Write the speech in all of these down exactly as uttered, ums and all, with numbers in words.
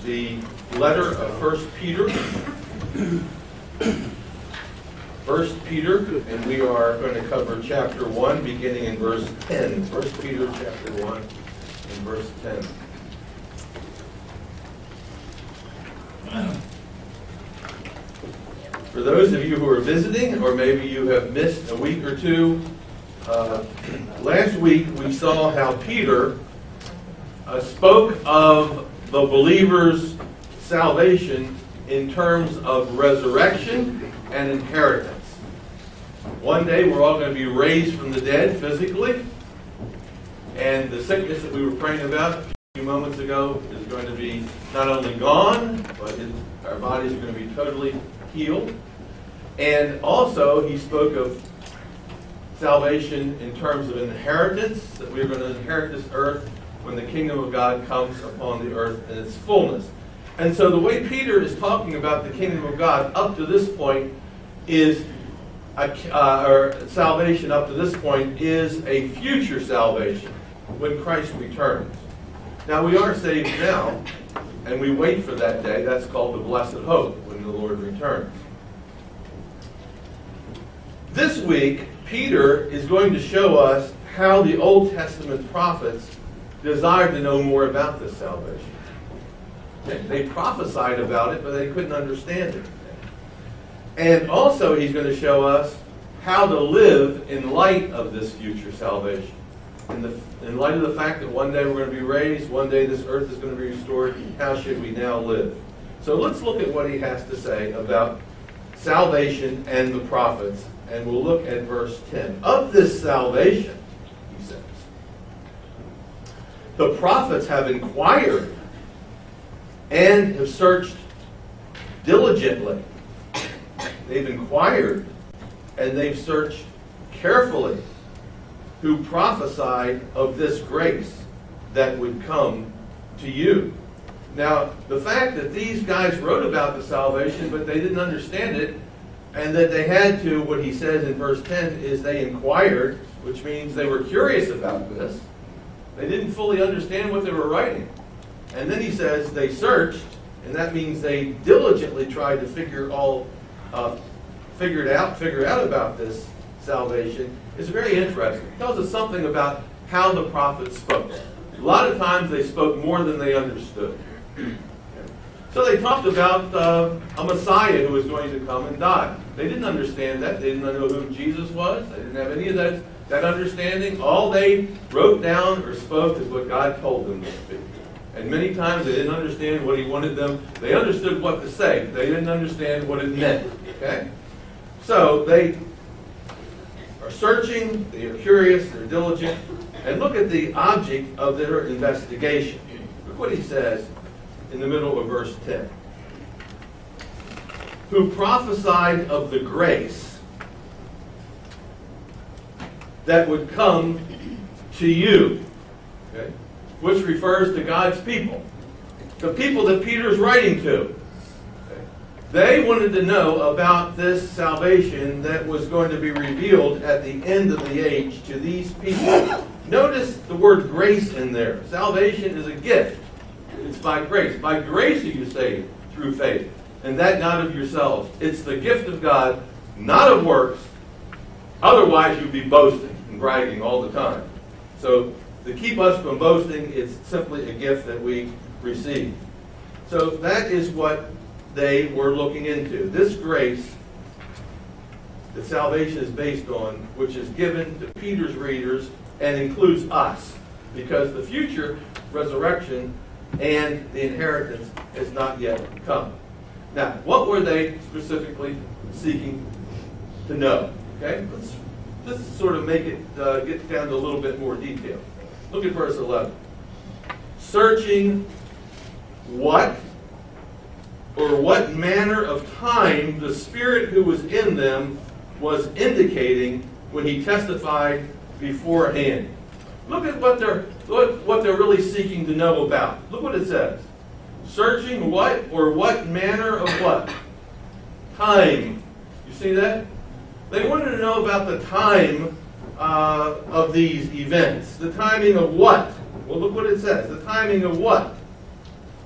the letter of First Peter. First Peter, and we are going to cover chapter one, beginning in verse ten. First Peter chapter one, and verse ten. For those of you who are visiting, or maybe you have missed a week or two, uh, last week we saw how Peter uh, spoke of the believer's salvation in terms of resurrection and inheritance. One day we're all going to be raised from the dead physically, and the sickness that we were praying about a few moments ago is going to be not only gone, but it, our bodies are going to be totally healed. And also he spoke of salvation in terms of inheritance, that we're going to inherit this earth when the kingdom of God comes upon the earth in its fullness. And so the way Peter is talking about the kingdom of God up to this point is, a, uh, or salvation up to this point is a future salvation when Christ returns. Now we are saved now, and we wait for that day. That's called the blessed hope, when the Lord returns. This week, Peter is going to show us how the Old Testament prophets desired to know more about this salvation. They prophesied about it, but they couldn't understand it. And also he's going to show us how to live in light of this future salvation. In, the, in light of the fact that one day we're going to be raised, one day this earth is going to be restored, how should we now live? So let's look at what he has to say about salvation and the prophets, and we'll look at verse ten. Of this salvation, he says, the prophets have inquired and have searched diligently. They've inquired and they've searched carefully, who prophesied of this grace that would come to you. Now, the fact that these guys wrote about the salvation, but they didn't understand it, and that they had to, what he says in verse ten, is they inquired, which means they were curious about this. They didn't fully understand what they were writing. And then he says they searched, and that means they diligently tried to figure all, uh, figure it out, figure out about this salvation. It's very interesting. It tells us something about how the prophets spoke. A lot of times they spoke more than they understood. So they talked about uh, a Messiah who was going to come and die. They didn't understand that. They didn't know who Jesus was. They didn't have any of that, that understanding. All they wrote down or spoke is what God told them to speak. And many times they didn't understand what he wanted them. They understood what to say. They didn't understand what it meant. Okay? So they are searching, they are curious, they're diligent, and look at the object of their investigation. Look what he says in the middle of verse ten. Who prophesied of the grace that would come to you. Okay? Which refers to God's people. The people that Peter's writing to. Okay? They wanted to know about this salvation that was going to be revealed at the end of the age to these people. Notice the word grace in there. Salvation is a gift. It's by grace. By grace are you saved through faith, and that not of yourselves. It's the gift of God, not of works. Otherwise you'd be boasting and bragging all the time. So to keep us from boasting, it's simply a gift that we receive. So that is what they were looking into. This grace that salvation is based on, which is given to Peter's readers and includes us, because the future resurrection and the inheritance has not yet come. Now, what were they specifically seeking to know? Okay, let's let's sort of make it uh, get down to a little bit more detail. Look at verse eleven. Searching what or what manner of time the Spirit who was in them was indicating when he testified beforehand. Look at what they're look what they're really seeking to know about. Look what it says. Searching what or what manner of what? Time. You see that? They wanted to know about the time uh, of these events. The timing of what? Well, look what it says. The timing of what?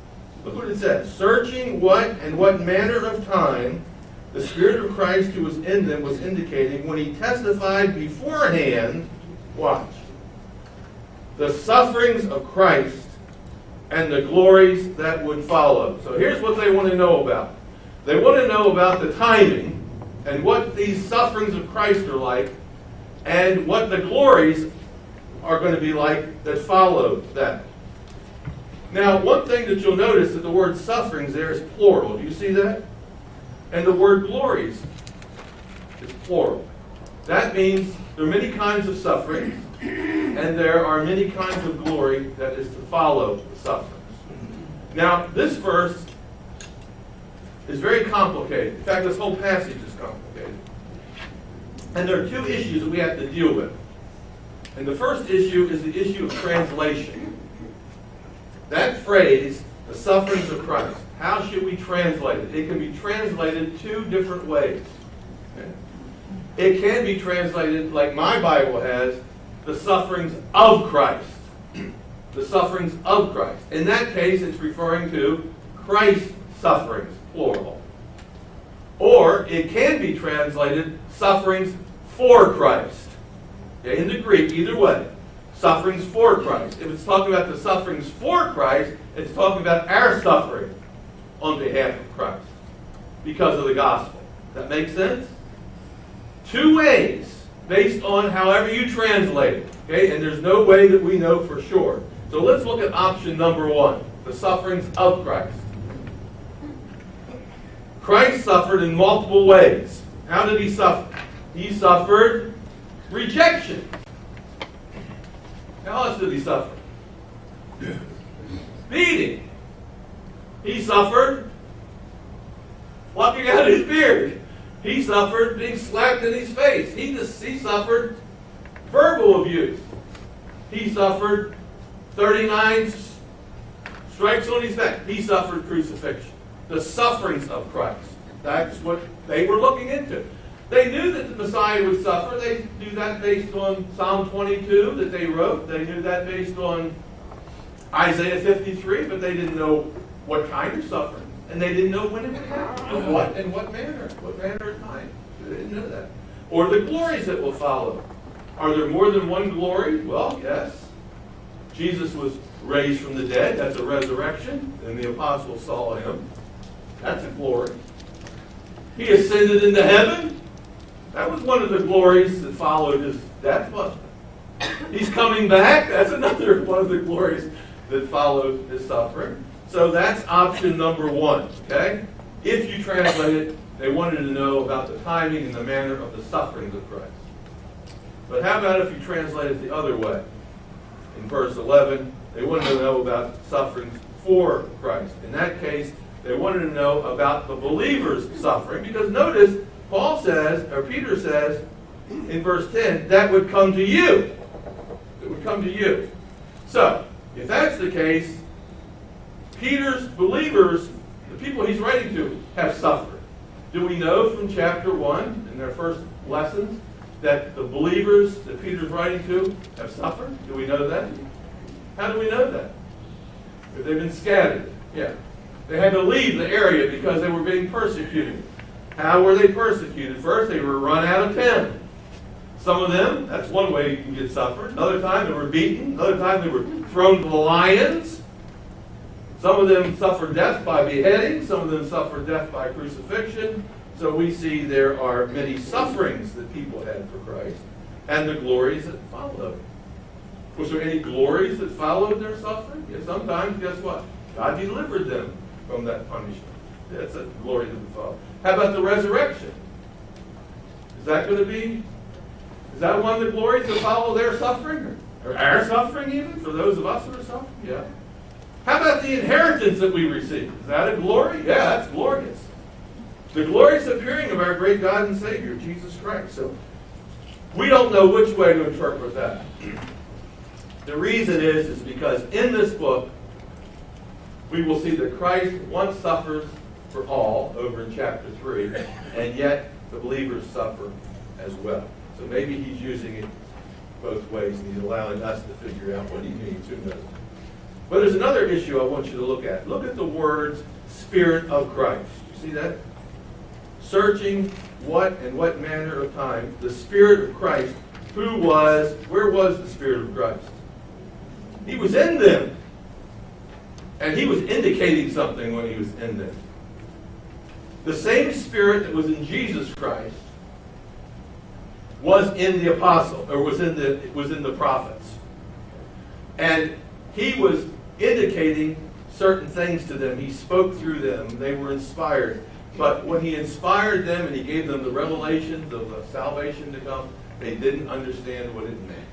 Look what it says. Searching what and what manner of time the Spirit of Christ who was in them was indicating when he testified beforehand, watch, the sufferings of Christ and the glories that would follow. So here's what they want to know about. They want to know about the timing and what these sufferings of Christ are like and what the glories are going to be like that follow that. Now, one thing that you'll notice that the word sufferings there is plural. Do you see that? And the word glories is plural. That means there are many kinds of suffering, and there are many kinds of glory that is to follow the sufferings. Now, this verse is very complicated. In fact, this whole passage is complicated. And there are two issues that we have to deal with. And the first issue is the issue of translation. That phrase, the sufferings of Christ, how should we translate it? It can be translated two different ways. Okay? It can be translated, like my Bible has, the sufferings of Christ. The sufferings of Christ. In that case, it's referring to Christ's sufferings, plural. Or it can be translated sufferings for Christ. Okay? In the Greek, either way. Sufferings for Christ. If it's talking about the sufferings for Christ, it's talking about our suffering on behalf of Christ because of the gospel. Does that make sense? Two ways based on however you translate it. Okay? And there's no way that we know for sure. So let's look at option number one, the sufferings of Christ. Christ suffered in multiple ways. How did he suffer? He suffered rejection. How else did he suffer? Beating. He suffered plucking out his beard. He suffered being slapped in his face. He, just, he suffered verbal abuse. He suffered thirty-nine stripes on his back. He suffered crucifixion. The sufferings of Christ. That's what they were looking into. They knew that the Messiah would suffer. They knew that based on Psalm twenty-two that they wrote. They knew that based on Isaiah fifty-three, but they didn't know what kind of suffering. And they didn't know when it would happen. What and what manner. What manner of time. They didn't know that. Or the glories that will follow. Are there more than one glory? Well, yes. Jesus was raised from the dead. That's a resurrection. And the apostles saw him. That's a glory. He ascended into heaven. That was one of the glories that followed his death, wasn't it? He's coming back. That's another one of the glories that followed his suffering. So that's option number one, okay? If you translate it, they wanted to know about the timing and the manner of the sufferings of Christ. But how about if you translate it the other way? In verse eleven, they wanted to know about sufferings for Christ. In that case, they wanted to know about the believer's suffering. Because notice, Paul says, or Peter says, in verse ten, that would come to you. It would come to you. So, if that's the case, Peter's believers, the people he's writing to, have suffered. Do we know from chapter one, in their first lessons, that the believers that Peter's writing to have suffered? Do we know that? How do we know that? If they've been scattered. Yeah. They had to leave the area because they were being persecuted. How were they persecuted? First, they were run out of town. Some of them, that's one way you can get suffered. Another time, they were beaten. Another time, they were thrown to the lions. Some of them suffered death by beheading. Some of them suffered death by crucifixion. So we see there are many sufferings that people had for Christ and the glories that followed. Was there any glories that followed their suffering? Yeah, sometimes, guess what? God delivered them from that punishment. That's a glory that would follow. How about the resurrection? Is that going to be, is that one of the glories that follow their suffering? Or, or our suffering even, for those of us who are suffering? Yeah. How about the inheritance that we receive? Is that a glory? Yeah, that's glorious. The glorious appearing of our great God and Savior, Jesus Christ. So, we don't know which way to interpret that. The reason is, is because in this book, we will see that Christ once suffers for all, over in chapter three, and yet the believers suffer as well. So maybe he's using it both ways, and he's allowing us to figure out what he means. Who knows? But there's another issue I want you to look at. Look at the words Spirit of Christ. You see that? Searching what and what manner of time the Spirit of Christ, who was, where was the Spirit of Christ? He was in them. And he was indicating something when he was in them. The same Spirit that was in Jesus Christ was in the apostle, or was in the was in the prophets. And he was indicating certain things to them. He spoke through them. They were inspired. But when he inspired them and he gave them the revelations of the salvation to come, they didn't understand what it meant.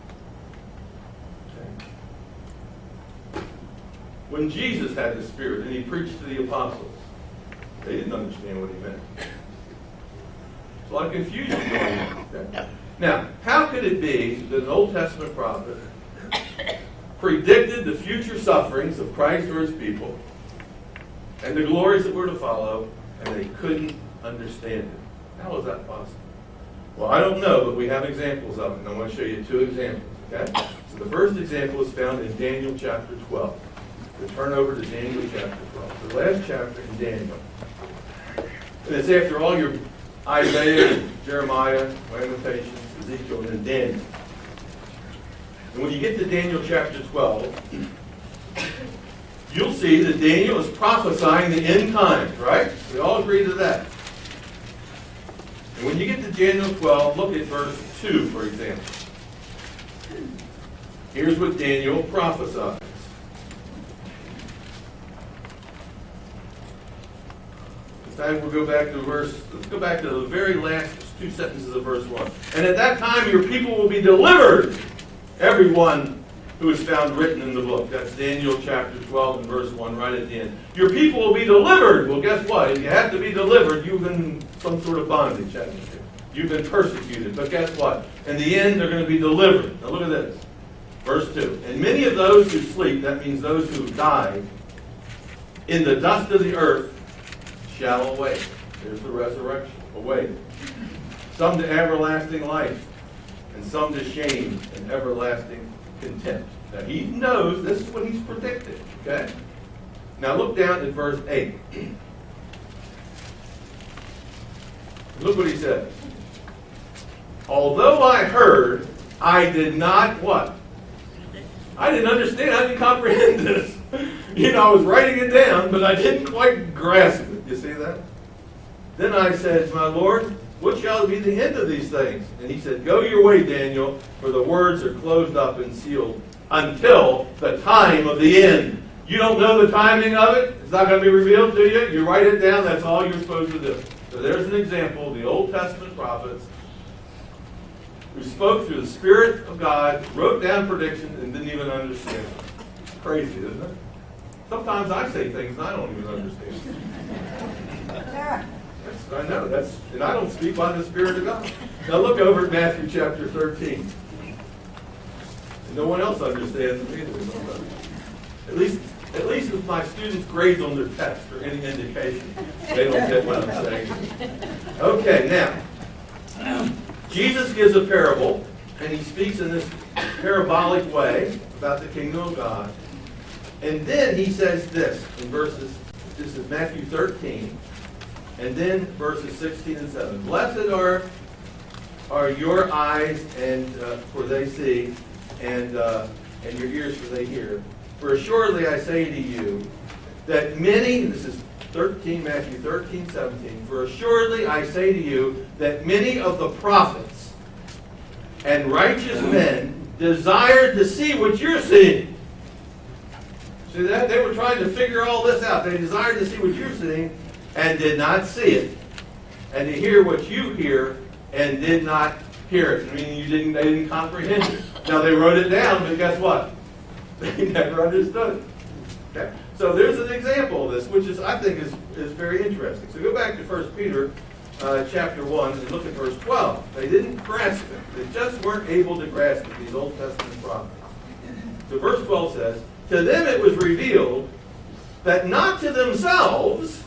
Okay. When Jesus had the Spirit and he preached to the apostles, they didn't understand what he meant. There's a lot of confusion going on. Okay? Now, how could it be that an Old Testament prophet predicted the future sufferings of Christ or his people and the glories that were to follow, and they couldn't understand it? How is that possible? Well, I don't know, but we have examples of it, and I want to show you two examples. Okay? So the first example is found in Daniel chapter twelve. So turn over to Daniel chapter twelve, the last chapter in Daniel. And it's after all your Isaiah, Jeremiah, Lamentations, Ezekiel, and then Daniel. And when you get to Daniel chapter twelve, you'll see that Daniel is prophesying the end times, right? We all agree to that. And when you get to Daniel twelve, look at verse two, for example. Here's what Daniel prophesies. This time we'll go back to verse, let's go back to the very last two sentences of verse one. And at that time your people will be delivered, everyone who is found written in the book. That's Daniel chapter twelve and verse one, right at the end. Your people will be delivered. Well, guess what? If you have to be delivered, you've been in some sort of bondage, haven't you? You've been persecuted. But guess what? In the end, they're going to be delivered. Now look at this. Verse two. And many of those who sleep, that means those who died, in the dust of the earth shall awake. There's the resurrection. Awake. Some to everlasting life, and some to shame and everlasting contempt. Now he knows this is what he's predicted. Okay? Now look down at verse eight. Look what he says. Although I heard, I did not what? I didn't understand. I didn't comprehend this. You know, I was writing it down, but I didn't quite grasp it. You see that? Then I said, my Lord, what shall be the end of these things? And he said, go your way, Daniel, for the words are closed up and sealed until the time of the end. You don't know the timing of it. It's not going to be revealed to you. You write it down. That's all you're supposed to do. So there's an example of the Old Testament prophets who spoke through the Spirit of God, wrote down predictions, and didn't even understand them. It's crazy, isn't it? Sometimes I say things and I don't even understand. That's, I know. That's, and I don't speak by the Spirit of God. Now look over at Matthew chapter thirteen. And no one else understands them either. At least, at least if my students' grades on their test are any indication, they don't get what I'm saying. Okay, now, Jesus gives a parable, and he speaks in this parabolic way about the kingdom of God. And then he says this in verses, this is Matthew thirteen, and then verses sixteen and seven. Blessed are, are your eyes, and uh, for they see, and uh, and your ears, for they hear. For assuredly I say to you, that many, this is thirteen, Matthew thirteen, seventeen, for assuredly I say to you, that many of the prophets and righteous men desired to see what you're seeing. See that? They were trying to figure all this out. They desired to see what you're seeing and did not see it. And to hear what you hear and did not hear it. I mean, you didn't, they didn't comprehend it. Now, they wrote it down, but guess what? They never understood it. Okay? So there's an example of this, which is, I think, is, is very interesting. So go back to First Peter uh, chapter one and look at verse twelve. They didn't grasp it. They just weren't able to grasp it, these Old Testament prophets. So verse twelve says, to them it was revealed that not to themselves,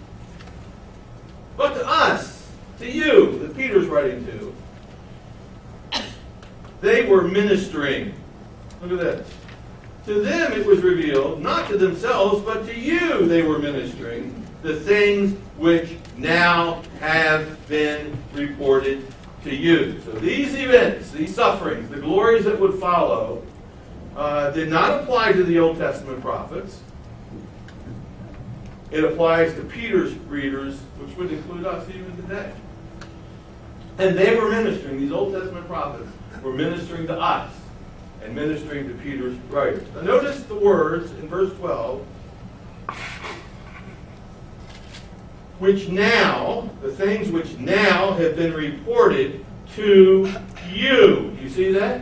but to us, to you, that Peter's writing to, they were ministering. Look at this. To them it was revealed, not to themselves, but to you they were ministering, the things which now have been reported to you. So these events, these sufferings, the glories that would follow, uh, did not apply to the Old Testament prophets. It applies to Peter's readers, which would include us even today. And they were ministering, these Old Testament prophets were ministering to us and ministering to Peter's writers. Now notice the words in verse twelve, which now, the things which now have been reported to you. You see that?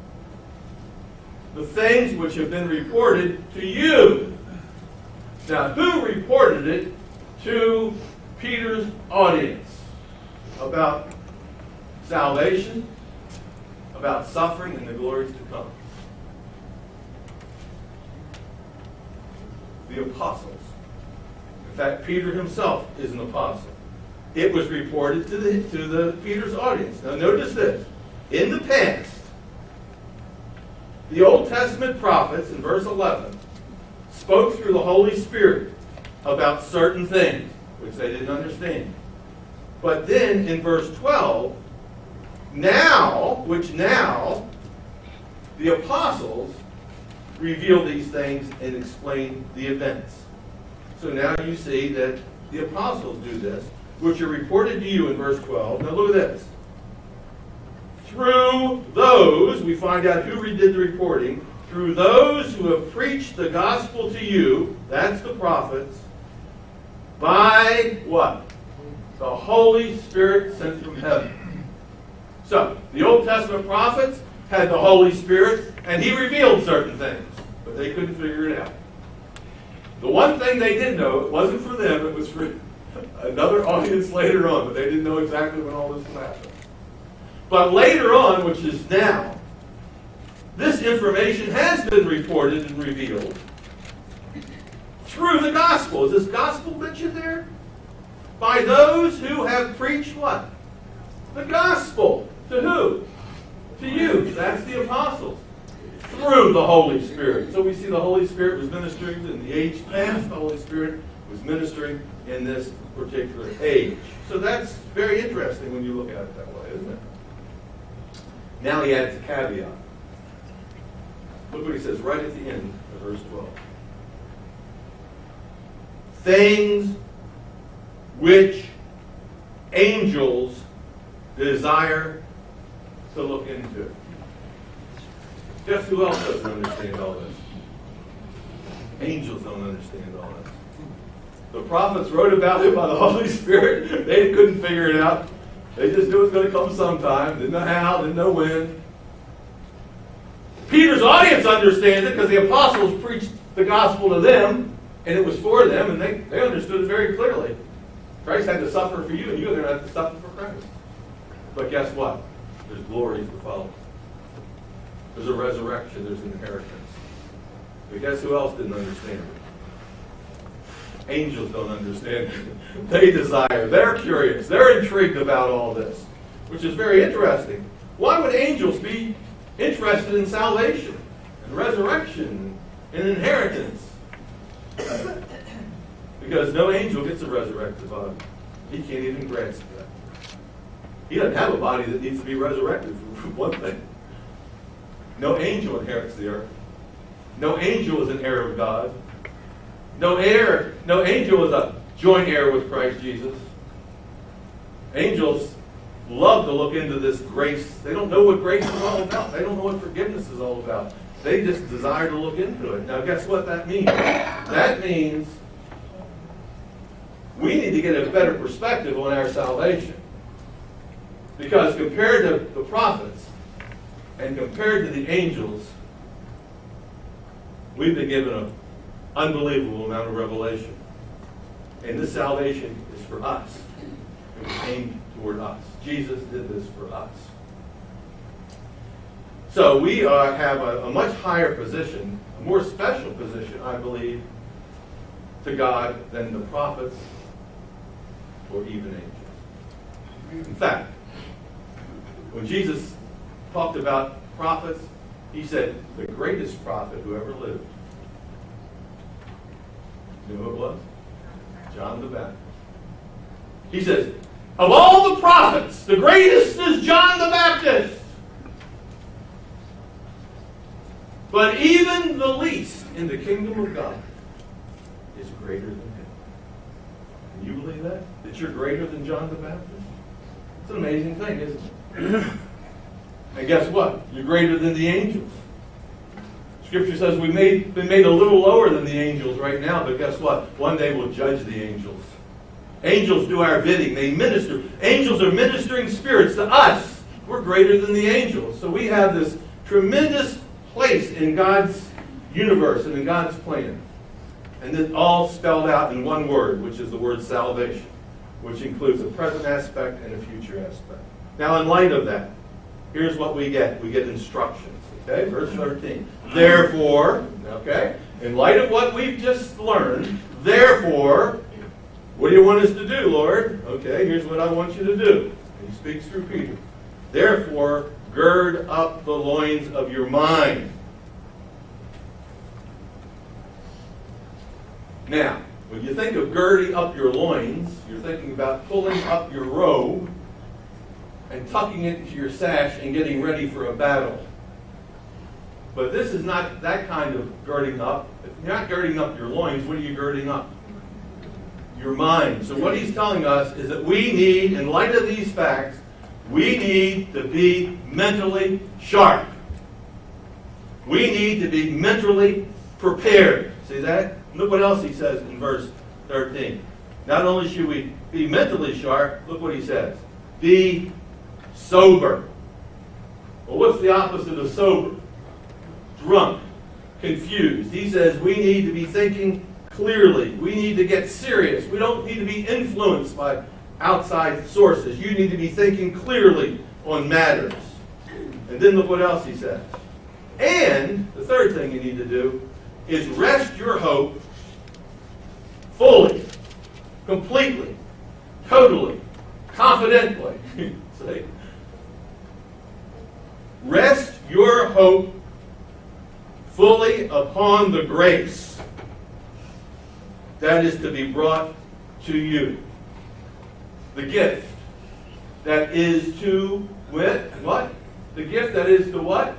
The things which have been reported to you. Now, who reported it to Peter's audience? About salvation, about suffering, and the glories to come. The apostles. In fact, Peter himself is an apostle. It was reported to the, to the Peter's audience. Now notice this. In the past, the Old Testament prophets, in verse eleven, spoke through the Holy Spirit about certain things, which they didn't understand. But then, in verse twelve, now, which now, the apostles reveal these things and explain the events. So now you see that the apostles do this, which are reported to you in verse twelve. Now look at this. Through those, we find out who did the reporting, through those who have preached the gospel to you, that's the prophets, by what? The Holy Spirit sent from heaven. So, the Old Testament prophets had the Holy Spirit, and He revealed certain things, but they couldn't figure it out. The one thing they did know, it wasn't for them, it was for another audience later on, but they didn't know exactly when all this would happen. But later on, which is now, this information has been reported and revealed through the gospel. Is this gospel mentioned there? By those who have preached what? The gospel. To who? To you. That's the apostles. Through the Holy Spirit. So we see the Holy Spirit was ministering in the age past. The Holy Spirit was ministering in this particular age. So that's very interesting when you look at it that way, isn't it? Now he adds a caveat. Look what he says right at the end of verse twelve. Things which angels desire to look into. Guess who else doesn't understand all this? Angels don't understand all this. The prophets wrote about it by the Holy Spirit. They couldn't figure it out. They just knew it was going to come sometime. Didn't know how, didn't know when. Peter's audience understands it because the apostles preached the gospel to them, and it was for them, and they, they understood it very clearly. Christ had to suffer for you, and you're going to have to suffer for Christ. But guess what? There's glories to follow. There's a resurrection. There's an inheritance. But guess who else didn't understand it? Angels don't understand it. They desire. They're curious. They're intrigued about all this, which is very interesting. Why would angels be interested in salvation and resurrection and inheritance? Because no angel gets a resurrected body. He can't even grasp that. He doesn't have a body that needs to be resurrected, for one thing. No angel inherits the earth. No angel is an heir of God. No heir, no angel is a joint heir with Christ Jesus. Angels love to look into this grace. They don't know what grace is all about. They don't know what forgiveness is all about. They just desire to look into it. Now, guess what that means? That means we need to get a better perspective on our salvation. Because compared to the prophets and compared to the angels, we've been given an unbelievable amount of revelation. And this salvation is for us. It was aimed toward us. Jesus did this for us. So we uh, have a, a much higher position, a more special position, I believe, to God than the prophets or even angels. In fact, when Jesus talked about prophets, He said, the greatest prophet who ever lived. You know who it was? John the Baptist. He says, of all the prophets, the greatest is John the Baptist. But even the least in the kingdom of God is greater than him. Can you believe that? That you're greater than John the Baptist? It's an amazing thing, isn't it? And guess what? You're greater than the angels. Scripture says we've made, been made a little lower than the angels right now, but guess what? One day we'll judge the angels. Angels do our bidding. They minister. Angels are ministering spirits to us. We're greater than the angels. So we have this tremendous place in God's universe and in God's plan. And it's all spelled out in one word, which is the word salvation, which includes a present aspect and a future aspect. Now, in light of that, here's what we get. We get instructions. Okay, verse thirteen. Therefore, okay, in light of what we've just learned, therefore, what do you want us to do, Lord? Okay, here's what I want you to do. And he speaks through Peter. Therefore, gird up the loins of your mind. Now, when you think of girding up your loins, you're thinking about pulling up your robe and tucking it into your sash and getting ready for a battle. But this is not that kind of girding up. If you're not girding up your loins, what are you girding up? Your mind. So what he's telling us is that we need, in light of these facts, we need to be mentally sharp. We need to be mentally prepared. See that? Look what else he says in verse thirteen. Not only should we be mentally sharp, look what he says. Be sober. Well, what's the opposite of sober? Drunk, confused. He says we need to be thinking clearly. We need to get serious. We don't need to be influenced by outside sources. You need to be thinking clearly on matters. And then look what else he says. And the third thing you need to do is rest your hope fully, completely, totally, confidently. See? Rest your hope fully upon the grace that is to be brought to you. The gift that is to wit, what? The gift that is to what?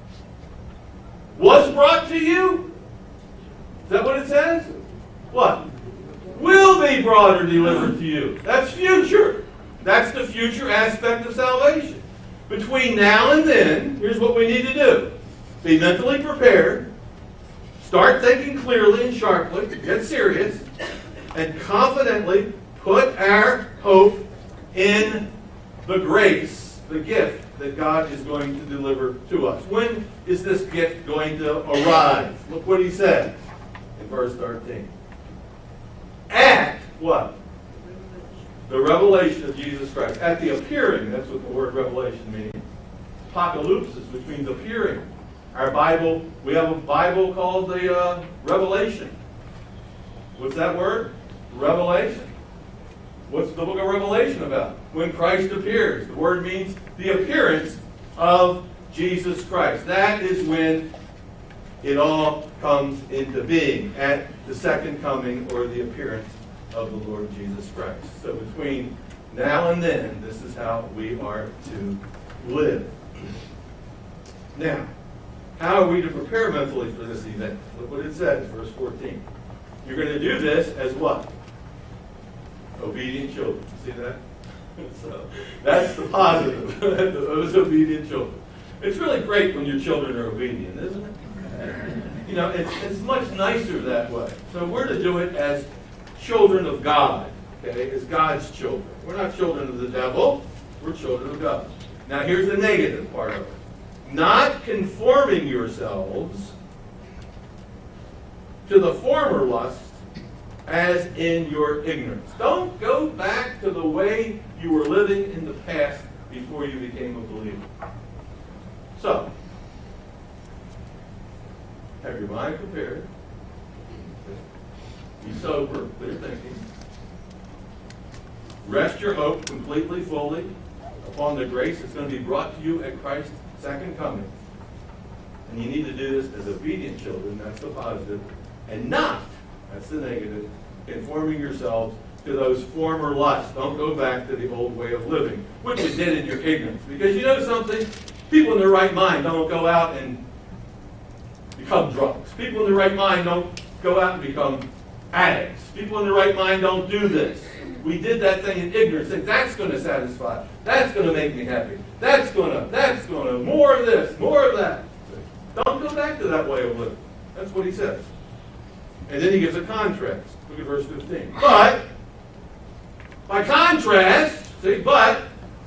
Was brought to you? Is that what it says? What? Will be brought or delivered to you. That's future. That's the future aspect of salvation. Between now and then, here's what we need to do. Be mentally prepared. Start thinking clearly and sharply. Get serious. And confidently put our hope in the grace, the gift that God is going to deliver to us. When is this gift going to arrive? Look what he said in verse thirteen. At what? The revelation of Jesus Christ. At the appearing, that's what the word revelation means. Apocalypsis, which means appearing. Our Bible, we have a Bible called the uh, Revelation. What's that word? Revelation. What's the book of Revelation about? When Christ appears. The word means the appearance of Jesus Christ. That is when it all comes into being, at the second coming or the appearance of the Lord Jesus Christ. So between now and then, this is how we are to live. Now, how are we to prepare mentally for this event? Look what it says, verse fourteen. You're going to do this as what? Obedient children. See that? So that's the positive. Those obedient children. It's really great when your children are obedient, isn't it? You know, it's, it's much nicer that way. So we're to do it as children of God, okay, as God's children. We're not children of the devil. We're children of God. Now here's the negative part of it. Not conforming yourselves to the former lust as in your ignorance. Don't go back to the way you were living in the past before you became a believer. So, have your mind prepared. Be sober, clear thinking. Rest your hope completely, fully upon the grace that's going to be brought to you at Christ's second coming. And you need to do this as obedient children, that's the positive, and not, that's the negative, conforming yourselves to those former lusts. Don't go back to the old way of living, which you did in your ignorance. Because you know something? People in their right mind don't go out and become drunks. People in their right mind don't go out and become addicts. People in their right mind don't do this. We did that thing in ignorance. Think that's going to satisfy. That's going to make me happy. That's going to, that's going to, more of this, more of that. Don't go back to that way of living. That's what he says. And then he gives a contrast. Look at verse fifteen. But, by contrast, see, but,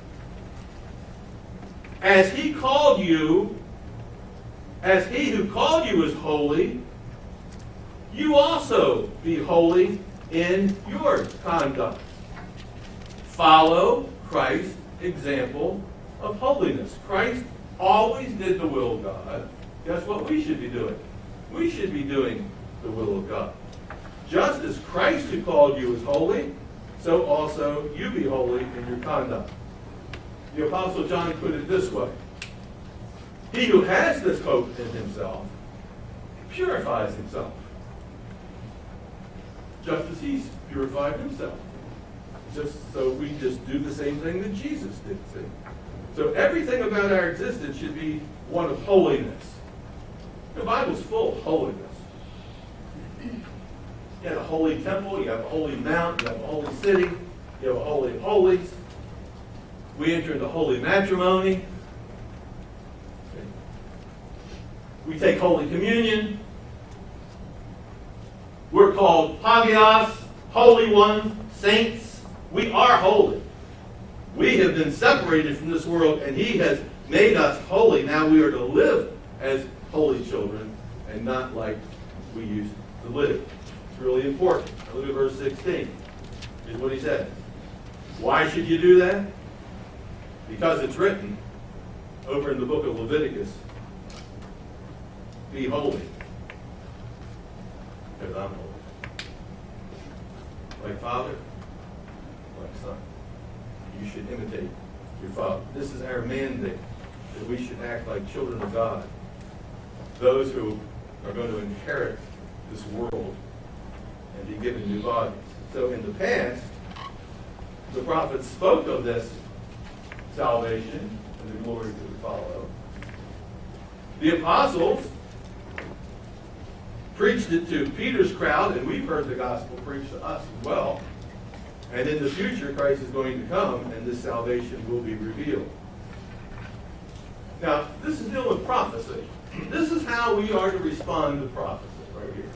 as he called you, as he who called you is holy, you also be holy in your conduct. Follow Christ's example of holiness. Christ always did the will of God. Guess what we should be doing? We should be doing the will of God. Just as Christ who called you is holy, so also you be holy in your conduct. The Apostle John put it this way. He who has this hope in himself purifies himself, just as he's purified himself. Just so we just do the same thing that Jesus did, see? So everything about our existence should be one of holiness. The Bible's full of holiness. You have a holy temple, you have a holy mount, you have a holy city, you have a holy of holies. We enter into holy matrimony. We take Holy Communion. We're called hagios, holy ones, saints. We are holy. We have been separated from this world, and he has made us holy. Now we are to live as holy children and not like we used to live. It's really important. Now look at verse sixteen. Here's what he says. Why should you do that? Because it's written over in the book of Leviticus, be holy, because I'm holy. Like Father, like Son. You should imitate your Father. This is our mandate, that we should act like children of God. Those who are going to inherit this world and be given new bodies. So in the past, the prophets spoke of this salvation and the glory that would follow. The apostles preached it to Peter's crowd, and we've heard the gospel preached to us as well. And in the future, Christ is going to come, and this salvation will be revealed. Now, this is dealing with prophecy. This is how we are to respond to prophecy, right here.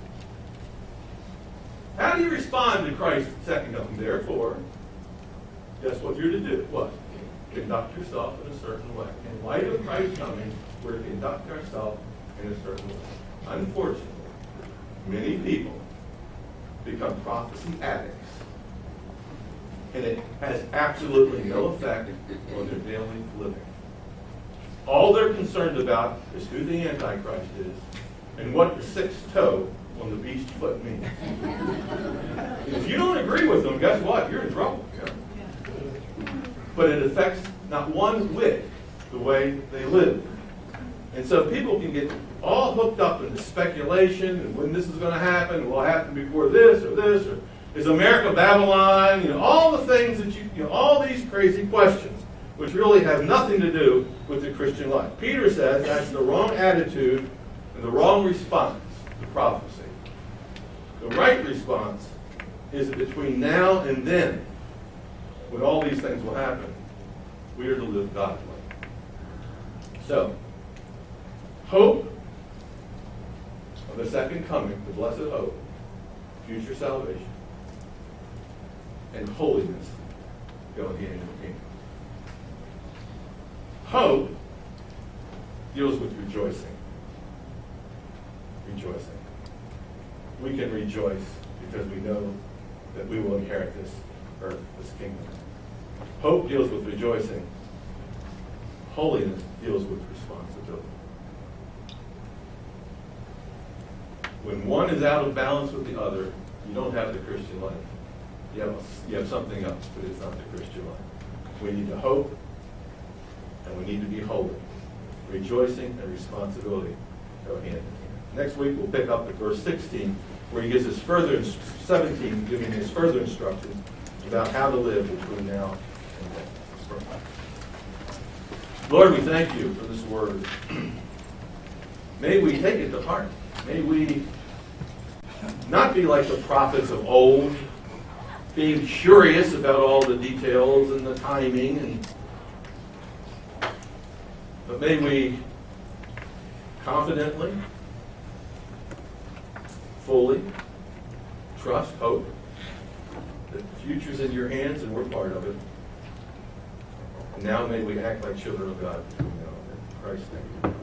How do you respond to Christ's second coming? Therefore, guess what you're to do? What? Conduct yourself in a certain way. In light of Christ's coming, we're to conduct ourselves in a certain way. Unfortunately, many people become prophecy addicts, and it has absolutely no effect on their daily living. All they're concerned about is who the Antichrist is and what the sixth toe on the beast's foot means. If you don't agree with them, guess what? You're in trouble. But it affects not one whit the way they live. And so people can get all hooked up into speculation and when this is going to happen, will it happen before this or this, or is America Babylon? You know, all the things that you, you know, all these crazy questions, which really have nothing to do with the Christian life. Peter says that's the wrong attitude and the wrong response to prophecy. The right response is that between now and then, when all these things will happen, we are to live God's way. So, hope of the second coming, the blessed hope, future salvation, and holiness go hand in hand. Hope deals with rejoicing. Rejoicing. We can rejoice because we know that we will inherit this earth, this kingdom. Hope deals with rejoicing. Holiness deals with responsibility. When one is out of balance with the other, you don't have the Christian life. You have, you have something else, but it's not the Christian life. We need to hope, and we need to be holy. Rejoicing and responsibility go hand in hand. Next week we'll pick up at verse sixteen, where he gives us further, seventeen, giving us further instructions about how to live between now and then. Let's pray. Lord, we thank you for this word. May we take it to heart. May we not be like the prophets of old, being curious about all the details and the timing, and but may we confidently, fully trust, hope that the future's in your hands and we're part of it. And now may we act like children of God between now and then. In Christ's name.